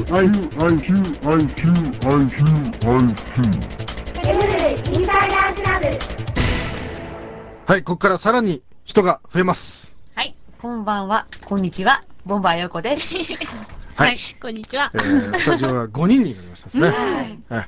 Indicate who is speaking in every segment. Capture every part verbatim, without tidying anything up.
Speaker 1: アイキュー、アイキュー、アイキュー、アイキュー、アイキュー。エムルインサイダークラブ。
Speaker 2: はい、ここからさらに人が増えます。
Speaker 3: はい、こんばんは、こんにちは、ボンバーヨコです。
Speaker 4: はい、こんにちは。
Speaker 2: えー、スタジオがごにんになりましたですね。はい。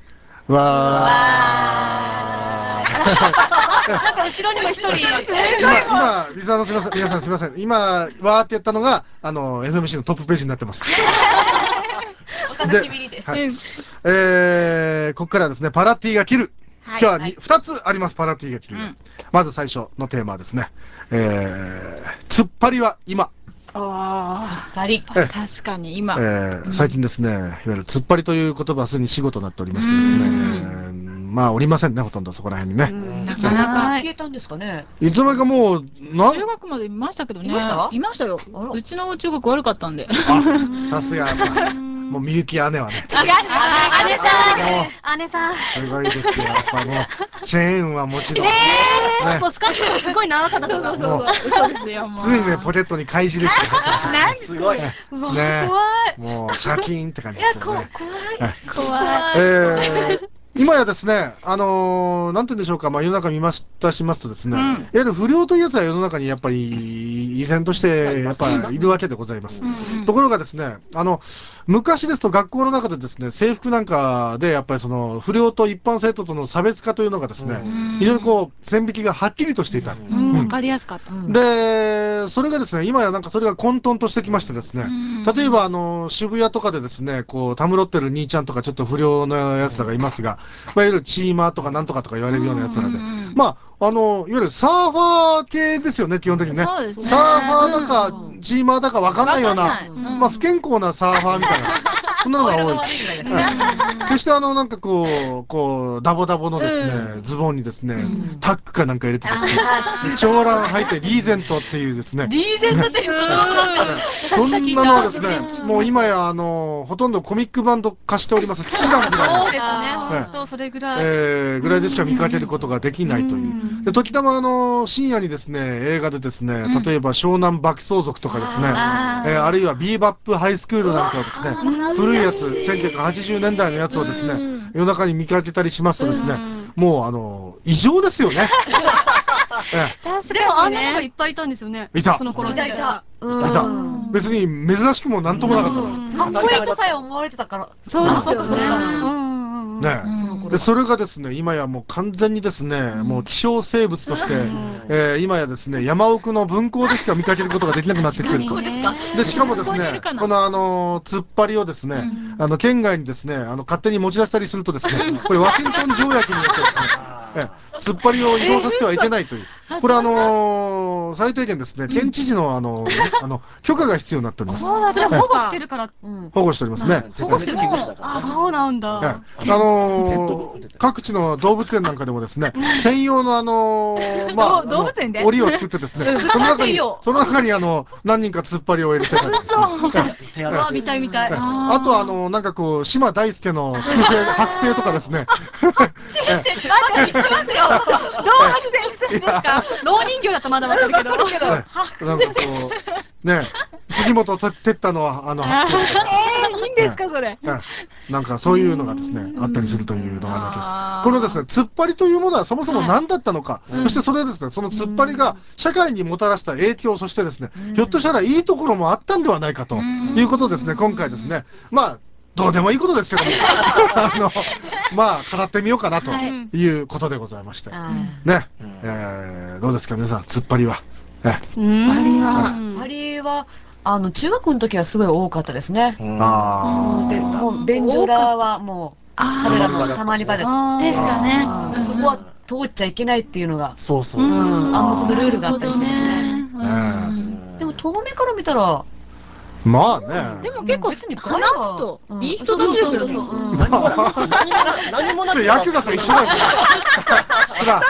Speaker 2: わー。
Speaker 3: なんか後ろにも一人。
Speaker 2: 今、今、リザーのすみません、皆さんすみません。今、わーってやったのが、あの、エフエムシー のトップページになってます。
Speaker 3: お楽しみにで。
Speaker 2: はい。えー、ここからですね、パラティが切る。今日はふたつあります、パラティが切る。まず最初のテーマはですね、えー、突っ張りは今。
Speaker 4: ああ、確かに今、
Speaker 2: えー、最近ですね、いわゆる突っ張りという言葉はすでに死語となっておりましてですね、えー、まあおりませんね、ほとんどそこら辺にね。
Speaker 3: なかなか消えたんですかね。
Speaker 2: いつの間にかもう、
Speaker 4: 中学までいましたけどね。いましたいましたよ。うちの中学悪かったんで。
Speaker 2: あ、さすがやっぱ、もうみゆき姉はね。
Speaker 4: 違う
Speaker 3: 姉さん姉さん
Speaker 2: すごいですよ、やっぱもう、チェーンはもちろん。
Speaker 3: えー、もうスカートがすごい長かったとか。
Speaker 2: もう、
Speaker 4: 嘘ですよ、もう。
Speaker 2: 常にね、ポケットに貝印が入ってましたね。
Speaker 4: すごい。
Speaker 2: ね、
Speaker 3: 怖い。
Speaker 2: もう、シャキーンって感じですよね。
Speaker 3: 怖い。
Speaker 4: 怖い。
Speaker 2: えー、今やですね、あのー、なんて言うんでしょうか、まあ世の中見ましたしますとですね、うん、いわゆる不良というやつは世の中にやっぱり依然としてやっぱりいるわけでございます。うん、ところがですね、あの、昔ですと学校の中でですね、制服なんかでやっぱりその不良と一般生徒との差別化というのがですね、うん、非常にこう線引きがはっきりとしていた。わ、
Speaker 4: うんうん、かりやすかった。
Speaker 2: で、それがですね、今やなんかそれが混沌としてきましてですね、例えばあの、渋谷とかでですね、こう、たむろってる兄ちゃんとかちょっと不良なやつらがいますが、まあ、いわゆるチーマーとかなんとかとか言われるようなやつらで、まあ、あの、いわゆるサーファー系ですよね、基本的にね。
Speaker 4: そうですね。
Speaker 2: サーファーだか、チーマーだかわかんないような、まあ、不健康なサーファーみたいな。そんなのが多い。決してあの、なんかこう、こう、ダボダボのですね、ズボンにですね、タックかなんか入れてですね、長ラン履いてリーゼントっていうですね。
Speaker 3: リーゼントっていうこと
Speaker 2: そんなのはですね、もう今やあの、ほとんどコミックバンド化しております、チダンぐらい。
Speaker 3: そうですね、本当それぐらい。
Speaker 2: えー、ぐらいでしか見かけることができないという。で、時たまあの、深夜にですね、映画でですね、例えば湘南爆走族とかですね、えー、あるいはビーバップハイスクールなんかをですね、古いやつ、せんきゅうひゃくはちじゅうねんだいのやつをですね、夜中に見かけたりしますとですね、もうあの、異常ですよね。
Speaker 5: でもあんなのがいっぱいいたんですよね。
Speaker 2: いた。
Speaker 5: その頃
Speaker 3: いたいた。
Speaker 2: いた。別に珍しくもなんともなかった
Speaker 3: かっこいいとさえ思われてたから。
Speaker 5: そうですよ
Speaker 2: ね。ねで、それがですね、今やもう完全にですね、もう希少生物として、え今やですね、山奥の分校でしか見かけることができなくなってきてると。で、しかもですね、このあの、突っ張りをですね、あの、県外にですね、あの、勝手に持ち出したりするとですね、これワシントン条約によってですね、突っ張りを移動させてはいけないという。これあのー、最低限ですね、県知事のあの、あの、許可が必要になっております。
Speaker 5: それ保護してるから。
Speaker 2: 保護しておりますね。
Speaker 5: 保護してるあ、そうなんだ。
Speaker 2: あのー、各地の動物園なんかでもですね、専用のあのー、まあ、
Speaker 4: 動物園で
Speaker 2: 檻を作ってですね、その中に、その中にあの、何人か突っ張りを入れてたりですね。
Speaker 5: うわ、見たい見たい。
Speaker 2: あとあの、なんかこう、島大輔の剥製とかですね。
Speaker 4: まだ聞きますよ。どう白線するんですか。
Speaker 5: 老人形だとまだわかるけど。
Speaker 2: なんかこう、ね、杉本哲太のあの剥製とか。
Speaker 4: えー、いいんですか、それ。
Speaker 2: なんかそういうのがですね、あったりするというのがあるわけです。このですね、突っ張りというものはそもそも何だったのか、そしてそれですね、その突っ張りが社会にもたらした影響、そしてですね、ひょっとしたらいいところもあったんではないかということですね、今回ですね、まあ、どうでもいいことですけども、あの、まあ、語ってみようかなということでございまして。ね、えー、どうですか、皆さん、突っ張りは。
Speaker 3: 突っ張りは、突っ張りは、あの、中学の時はすごい多かったですね。ああ。で、もう、便所裏はもう、彼らのたまり場でしたね。そこは通っちゃいけないっていうのが、
Speaker 2: そうそうそう。
Speaker 3: 暗黙のルールがあったりしてですね。でも、遠目から見たら、
Speaker 2: まあね。
Speaker 4: でも結構別に話すといい人たちですよね。
Speaker 6: 何もなく
Speaker 2: ヤクザと一緒だよ。ほら、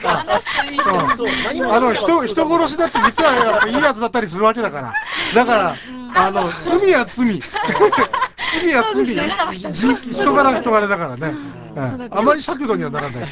Speaker 2: あの人人殺しだって実はやっぱいいやつだったりするわけだから。だからあの罪は罪。罪は罪。人柄人柄だからね。あまり尺度にはならない。
Speaker 5: 結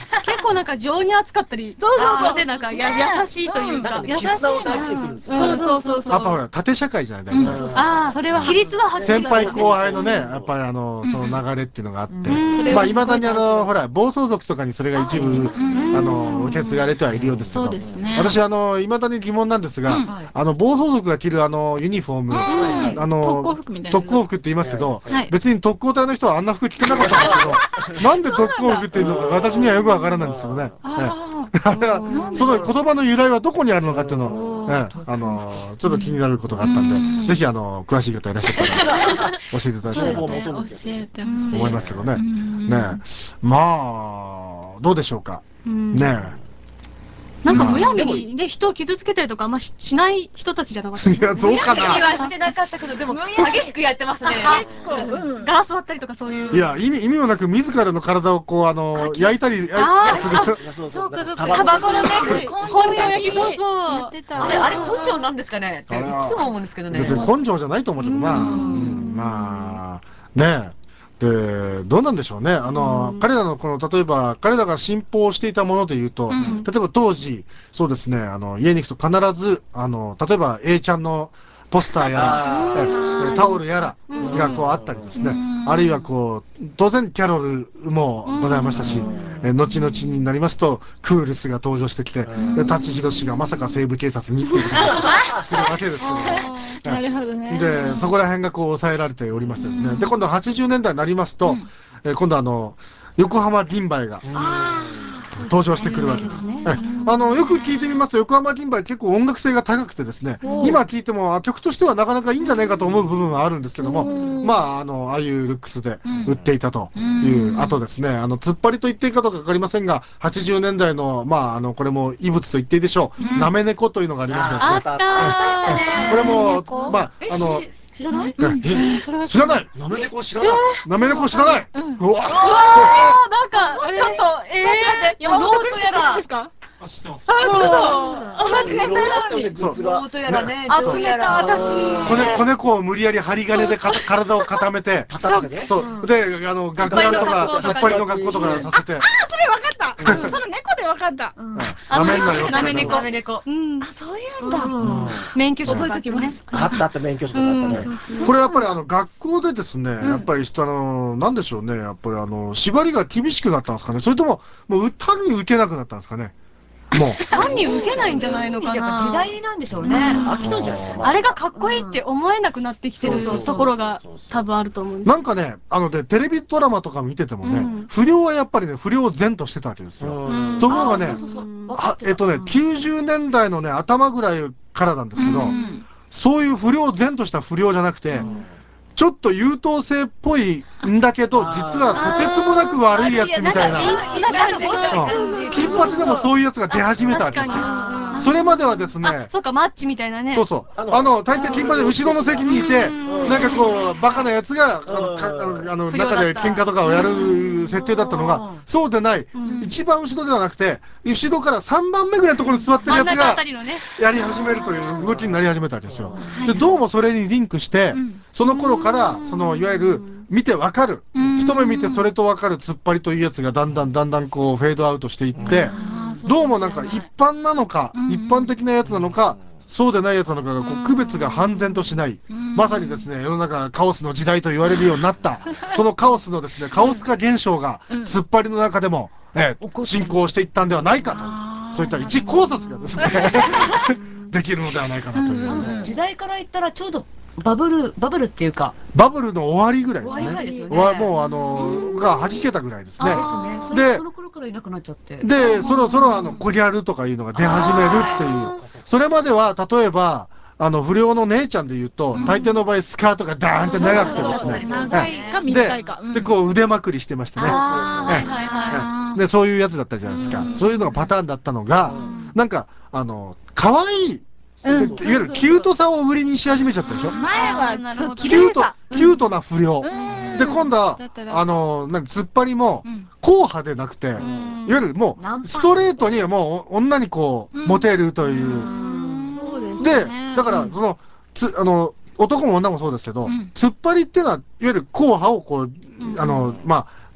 Speaker 5: 構なんか情に熱かったり、そうそうそう、なんかや優しいというか、優しい。
Speaker 6: 絆を大事にするんですよ。
Speaker 5: そうそうそうそう。
Speaker 2: やっぱほら縦社会じゃないですか。
Speaker 5: そうそうそう。ああ、それは比率ははっきり
Speaker 2: 先輩後輩のね、やっぱりあのその流れっていうのがあって、まあ未だにあのほら暴走族とかにそれが一部あの受け継がれてはいるようですけど、私あの未だに疑問なんですが、あの暴走族が着るあのユニフォーム、あの特攻服みたいな特攻服って言いますけど、別に特攻隊の人はあんな服着てなかったんですけど、なんで特攻服っていうのか私にはよくわからないんですけどね。あれはその言葉の由来はどこにあるのかっていうのを、あのちょっと気になることがあったんで、ぜひあの詳しい方いらっしゃったら教えていただきたいなと思いますけどね。ね、まあどうでしょうか。ね。
Speaker 5: なんかむやみにね人を傷つけたりとかあんましない人たちじゃなかった。
Speaker 2: いやどうかな。
Speaker 3: はしてなかったけどでも激しくやってますね。
Speaker 5: ガラス割ったりとかそういう。
Speaker 2: いや意味意味もなく自らの体をこうあの焼いたりする。
Speaker 5: そうかそうか。タバコのね根性焼きそうそう。
Speaker 3: あれあれ根性なんですかねっていつも思うんですけどね。
Speaker 2: 別に根性じゃないと思うけどな。まあね。でどうなんでしょうね。あの彼らのこの例えば彼らが信奉していたものでいうと、例えば当時そうですねあの家に行くと必ずあの例えば A ちゃんのポスターやらタオルやらがこうあったりですね、あるいはこう当然キャロルもございましたし、後々になりますとクールスが登場してきて、舘ひろしがまさか西部警察にっていうことが来るわけですけど、なるほどね。でそこら辺がこう抑えられておりましてですね、で今度はちじゅうねんだいになりますと、今度あの横浜銀杯が登場してくるわけです。あのよく聞いてみますと横浜銀杯結構音楽性が高くてですね、今聞いても曲としてはなかなかいいんじゃないかと思う部分はあるんですけども、まああのああいうルックスで売っていたという、あとですねあの突っ張りと言っていいかどうか分かりませんがはちじゅうねんだいのまああのこれも異物と言っていいでしょう、なめ猫というのがありましてですね、これもまああの
Speaker 3: 知らない？
Speaker 2: 知らない。
Speaker 6: なめ猫知らない。
Speaker 2: なめ猫知らない。うわ。
Speaker 5: なんかちょっとええ。
Speaker 3: ノートやら。
Speaker 5: ですか？
Speaker 2: あ、知ってます。
Speaker 5: そう。間違えた。
Speaker 2: そう。
Speaker 3: ノートやらね。
Speaker 5: 集めた私。
Speaker 2: 子猫子猫を無理やり針金で体を固めて。そう。であの学ランとか突っ張りの学校とかさせて。
Speaker 4: あ、それわかった。その猫でわかった。
Speaker 2: なめんなよ。
Speaker 5: なめ猫。
Speaker 3: なめ猫。
Speaker 5: うん。
Speaker 4: あ、そういうんだ。
Speaker 5: 免許証覚えときます。
Speaker 6: あったあった免許証とかあったね。
Speaker 2: これやっぱりあの学校でですね、やっぱりあのなんでしょうね、やっぱりあの縛りが厳しくなったんですかね。それとももう単に受けなくなったんですかね。もう
Speaker 5: 単に受けないんじゃないのかな。
Speaker 3: 時代なんでしょうね。
Speaker 6: 飽きたんじゃないですか。
Speaker 5: あれがかっこいいって思えなくなってきてるところが多分あると思うんです。
Speaker 2: なんかね、あのでテレビドラマとか見ててもね、不良はやっぱりね不良然としてたわけですよ。ところがね、えっとねきゅうじゅうねんだいのね頭ぐらいからなんですけど、そういう不良然とした不良じゃなくて。ちょっと優等生っぽいんだけど実はとてつもなく悪いやつみたいな、金髪でもそういうやつが出始めたわけですよ。それまではですね、
Speaker 5: そうかマッチみたいなね。
Speaker 2: そうそう、あの大抵金髪で後ろの席にいてなんかこうバカなやつがあのあの中で喧嘩とかをやる設定だったのが、そうでない一番後ろではなくて後ろからさんばんめぐらいのところに座ってるやつがやり始めるという動きになり始めたわけですよ。でどうもそれにリンクしてその頃からそのいわゆる見てわかる、一目見てそれとわかる突っ張りというやつがだんだんだんだんこうフェードアウトしていって、どうもなんか一般なのか一般的なやつなのかそうでないやつなのかがこう区別が判然としない、まさにですね世の中がカオスの時代と言われるようになったそのカオスのですねカオス化現象が突っ張りの中でも、えー、進行していったんではないかと、そういった一考察がですねできるのではないかなという、ね、
Speaker 3: 時代から言ったらちょうどバブルバブルっていうか
Speaker 2: バブルの終わりぐらいですね。
Speaker 3: 終わりぐらいですよね。
Speaker 2: もうあのが弾けたぐらいですね。
Speaker 3: でその頃からいなくなっちゃって、
Speaker 2: でそろそろあのコギャルとかいうのが出始めるっていう。それまでは例えばあの不良の姉ちゃんでいうと、大抵の場合スカートがダーンって長くてですね、
Speaker 5: 長いか短いか
Speaker 2: でこう腕まくりしてましてね、でそういうやつだったじゃないですか。そういうのがパターンだったのが、なんかあの可愛いいわゆるキュートさを売りにし始めちゃったでしょ。
Speaker 4: 前は
Speaker 2: キュートキュートな不良で、今度はあのなんか突っ張りも硬派でなくて、いわゆるもうストレートにもう女にこうモテるという。でだからそのつあの男も女もそうですけど、突っ張りっていうのはいわゆる硬派をこうあのまあ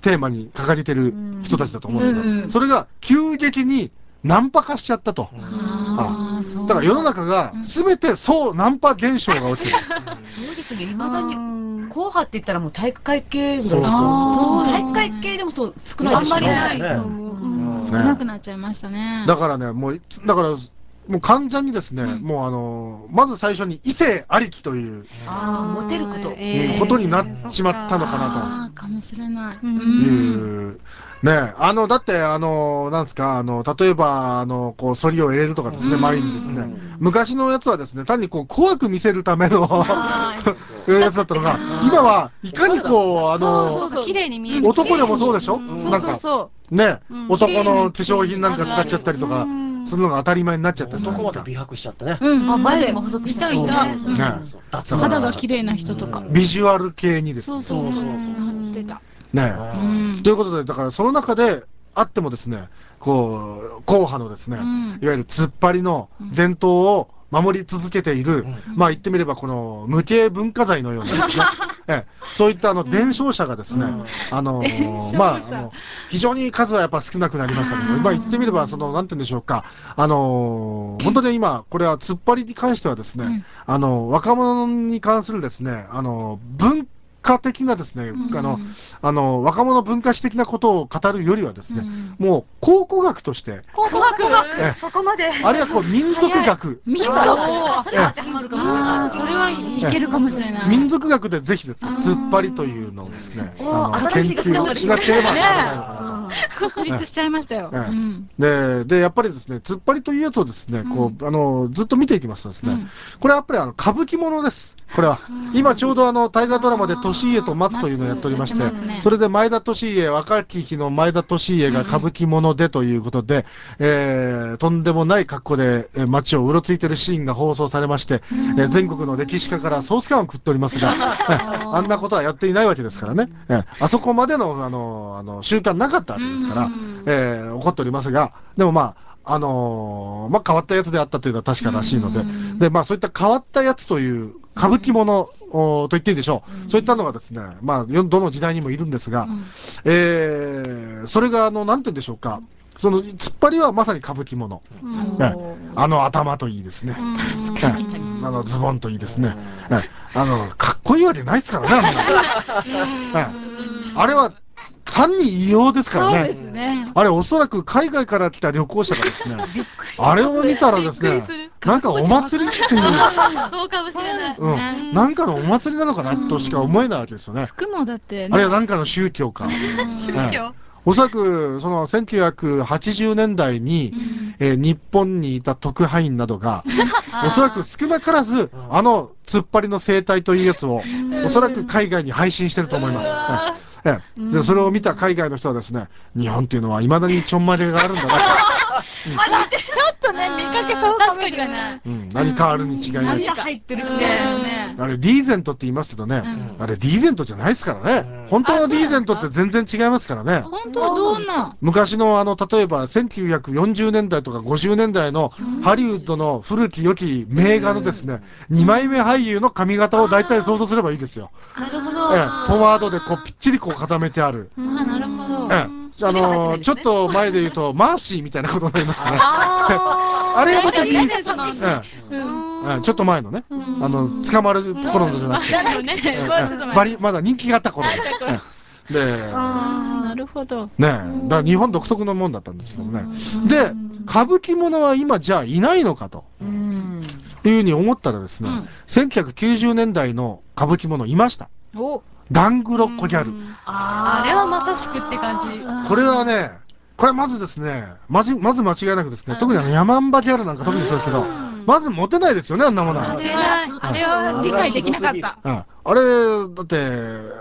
Speaker 2: テーマに掲げてる人たちだと思うんですけど、それが急激にナンパ化しちゃったと。ああ、だから世の中が全てそうナンパ現象が起きてる。
Speaker 3: そうですね、いまだに硬派って言ったらもう体育会系ぐらいです。
Speaker 2: そうそう
Speaker 3: 体育会系でもそう少ないですね。
Speaker 5: あんまりないと思う。少なくなっちゃいましたね。
Speaker 2: だからね、もう、だから、もう完全にですね、もうあの、まず最初に異性ありきという、
Speaker 3: ああ、モテること。
Speaker 2: ことになっちまったのかなと。
Speaker 5: ああ、かもしれない。
Speaker 2: いう、ね、あの、だって、あの、なんですか、あの、例えば、あの、こう、反りを入れるとかですね、前にですね、昔のやつはですね、単にこう、怖く見せるためのやつだったのが、今はいかにこう、あの、
Speaker 5: 綺麗に見える。
Speaker 2: 男でもそうでしょ？なんか、ね、男の化粧品なんか使っちゃったりとか、するのが当たり前になっちゃったじゃないですか。
Speaker 6: 男まで美白しちゃったね。
Speaker 5: うん、
Speaker 3: あ、前でも細くした
Speaker 5: いた。
Speaker 2: 肌
Speaker 5: が綺麗な人とか。
Speaker 2: ビジュアル系にですね。
Speaker 5: そうそうそう。出た。
Speaker 2: ね。ということで、だからその中であってもですね、こう、硬派のですね、いわゆる突っ張りの伝統を守り続けている、まあ言ってみればこの無形文化財のようなですね、ええ、そういったあの伝承者がですね、あの、まあ、あの、非常に数はやっぱ少なくなりましたけど、まあ言ってみれば、その、なんて言うんでしょうか、あの、本当に今、これは突っ張りに関してはですね、あの、若者に関するですね、あの、文化的なですね、あの、あの、若者文化史的なことを語るよりはですね、もう考古学として、
Speaker 5: 考古学そこまで。
Speaker 2: あるいはこう民族学。
Speaker 5: 民族
Speaker 3: それは当てはまるかもしれない。
Speaker 5: それはいけるかもしれない。
Speaker 2: 民族学でぜひですね、突っ張りというのをですね、あの、研究しなければならないのかなと。
Speaker 5: 確立しちゃいましたよ。
Speaker 2: で、で、やっぱりですね、突っ張りというやつをですね、こう、あの、ずっと見ていきますとですね、これはやっぱりあの、歌舞伎ものです。これは。今ちょうどあの、大河ドラマで利家と松というのをやっておりまして、それで前田利家、若き日の前田利家が歌舞伎ものでということで、えー、とんでもない格好で街をうろついてるシーンが放送されまして、えー、全国の歴史家からソース感を食っておりますが、あんなことはやっていないわけですからね。えー、あそこまでの、あの、あの、習慣なかったわけですから、えー、怒っておりますが、でもまあ、あのー、まあ、変わったやつであったというのは確からしいので、で、まあ、そういった変わったやつという歌舞伎ものと言っていいんでしょう。そういったのがですね、まあ、どの時代にもいるんですが、えー、それが、あの、なんて言うんでしょうか、その、突っ張りはまさに歌舞伎もの。あの頭といいですね。確かに。あの、ズボンといいですね。あの、かっこいいわけないですからね、あの。あれは、単に異様ですからね。そうですね。あれ、おそらく海外から来た旅行者がですね、あれを見たらですね、なんかお祭りっていう。
Speaker 5: そうかもしれないです
Speaker 2: ね。なんかのお祭りなのかなとしか思えないわけですよね。
Speaker 5: 服もだって、
Speaker 2: あれはなんかの宗教か。宗教おそらく、その、せんきゅうひゃくはちじゅうねんだいに、え日本にいた特派員などが、おそらく少なからず、あの、突っ張りの生態というやつを、おそらく海外に配信してると思います。ええ、でそれを見た海外の人はですね、日本っていうのはいまだにちょんまげがあるんだなと。
Speaker 5: ちょっとね、見かけそうかもしれない。
Speaker 2: うん、何かあるに違いない。
Speaker 5: 何が入ってるしね。
Speaker 2: あれ、ディーゼントって言いますけどね、あれ、ディーゼントじゃないですからね。本当のディーゼントって全然違いますからね。
Speaker 5: 本当はどんな
Speaker 2: 昔の、あの、例えば、せんきゅうひゃくよんじゅうねんだいとかごじゅうねんだいのハリウッドの古き良き名画のですね、にまいめ俳優の髪型を大体想像すればいいですよ。
Speaker 5: なるほど。
Speaker 2: ええ、ポマードでこう、ぴっちりこう固めてある。
Speaker 5: あ、なるほど。
Speaker 2: ええ。あのー、ちょっと前で言うと、マーシーみたいなことになりますね。あれがまたディーゼントなんですね。ちょっと前のね、あの、捕まるところのじゃなくて、バリ、まだ人気があった頃で、
Speaker 5: なるほど。
Speaker 2: ねえ、だから日本独特のもんだったんですけどね。で、歌舞伎ものは今じゃあいないのかと、いうふうに思ったらですね、せんきゅうひゃくきゅうじゅうねんだいの歌舞伎ものいました。ダングロッコギャル。
Speaker 5: あれはまさしくって感じ。
Speaker 2: これはね、これはまずですね、まず、まず間違いなくですね、特にあのヤマンバギャルなんか特にそうですけど、まずモテないですよね、あんなものは。
Speaker 5: あれは理解できなかった。
Speaker 2: あれ、だって、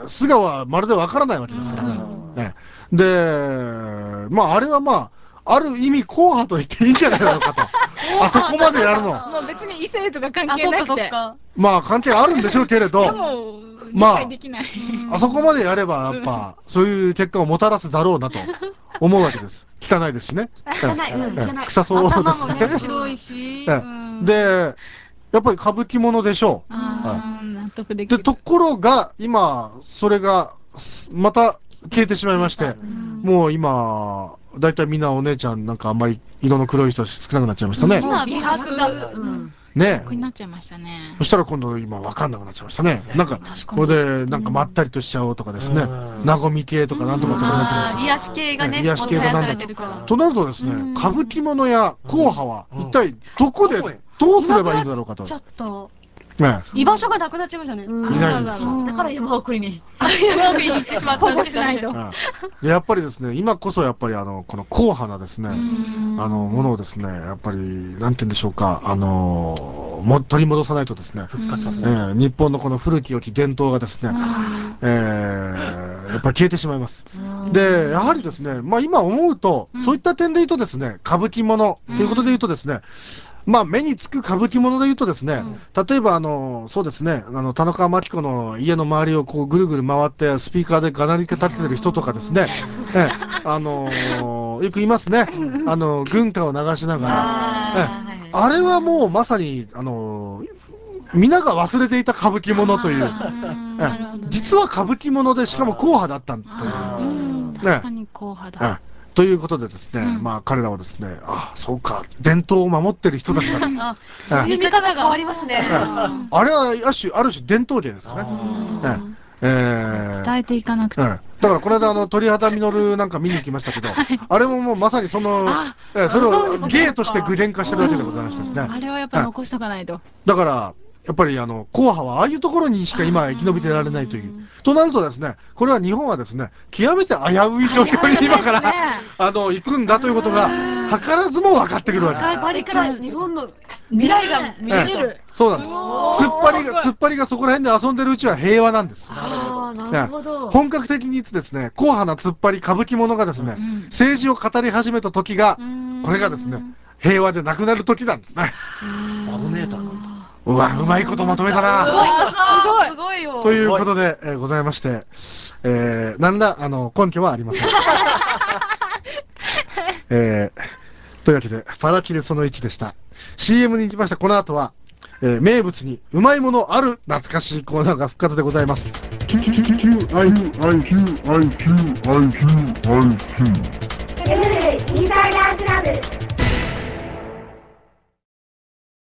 Speaker 2: 素顔はまるでわからないわけですからね。で、まああれはまあ、ある意味硬派と言っていいんじゃないのかと。あそこまでやるの。
Speaker 5: もう別に異性とか関係なくて。
Speaker 2: まあ関係あるんでしょうけれど、まあ、あそこまでやればやっぱ、そういう結果をもたらすだろうなと思うわけです。汚いですしね。
Speaker 3: 汚い、うん、汚い。
Speaker 2: 臭そうですね。
Speaker 3: 頭もね、白いし。
Speaker 2: で、やっぱり歌舞伎ものでしょう。
Speaker 5: 納得できる。
Speaker 2: で、ところが、今、それが、また、 消えてしまいまして、もう今、だいたいみんなお姉ちゃんなんかあんまり色の黒い人少なくなっちゃいましたね。
Speaker 5: 今は美白が、
Speaker 2: ね
Speaker 5: になっちゃいましたね。
Speaker 2: そしたら今度今わかんなくなっちゃいましたね。なんか、これでなんかまったりとしちゃおうとかですね、なごみ系とかなんとかってなってます。
Speaker 5: 癒し系がね、
Speaker 2: 癒し系がなんだと。となるとですね、歌舞伎物や硬派は一体どこでどうすればいいんだろうかと。
Speaker 5: ちょっと。
Speaker 2: ね、
Speaker 5: 居場所がなくなっちゃいましたね。
Speaker 2: いないんですよ。
Speaker 3: だから山送りに。
Speaker 5: 山送りに行ってしまったんですないと。
Speaker 2: で、やっぱりですね、今こそやっぱりあの、この硬派なですね、あの、ものをですね、やっぱり、なんて言うんでしょうか、あの、も、取り戻さないとですね、復活させない。日本のこの古き良き伝統がですね、えー、やっぱり消えてしまいます。で、やはりですね、まあ今思うと、そういった点で言うとですね、歌舞伎物ということで言うとですね、まあ目につく歌舞伎物で言うとですね、例えばあの、そうですね、あの、田中真紀子の家の周りをこうぐるぐる回ってスピーカーでがなり立ててる人とかですね、えあのー、よくいますね、あの、軍歌を流しながら、えあれはもうまさに、あのー、皆が忘れていた歌舞伎物という、実は歌舞伎物でしかも硬派だったという。
Speaker 5: 確かに硬派だ。
Speaker 2: ということでですね、うん、まあ彼らはですね、ああ、そうか、伝統を守ってる人たちだと。
Speaker 3: そういう見方が変わりますね。
Speaker 2: あれはある種、ある種伝統芸ですからね。
Speaker 5: えー、伝えていかなくちゃ。
Speaker 2: だからこの間あの鳥肌実なんか見に行きましたけど、はい、あれももうまさにその、えそれを芸として具現化してるわけでございましてですね。
Speaker 5: あれはやっぱ残しとかないと。
Speaker 2: だから、やっぱりあの、硬派はああいうところにしか今生き延びてられないという。となるとですね、これは日本はですね、極めて危うい状況に今から、ね、あの、行くんだということが、図らずも分かってくるわけです。
Speaker 3: あれから日本の未来が見える。
Speaker 2: そうなんです。突っ張りが、突っ張りがそこら辺で遊んでるうちは平和なんです。
Speaker 3: ああ、なるほど。
Speaker 2: 本格的に言ってですね、硬派な突っ張り歌舞伎者がですね、政治を語り始めた時が、これがですね、平和でなくなる時なんですね。
Speaker 6: バロメーターなんだ。
Speaker 2: うわ、うまいことまとめたな。
Speaker 3: すごい、すごいよ。
Speaker 2: ということで、えー、ございまして、えー、なんら、あの、根拠はありません。えー、というわけで、パラキルそのいちでした。シーエム に行きました。この後は、えー、名物にうまいものある懐かしいコーナーが復活でございます。
Speaker 1: エムエルエー インサイダークラブ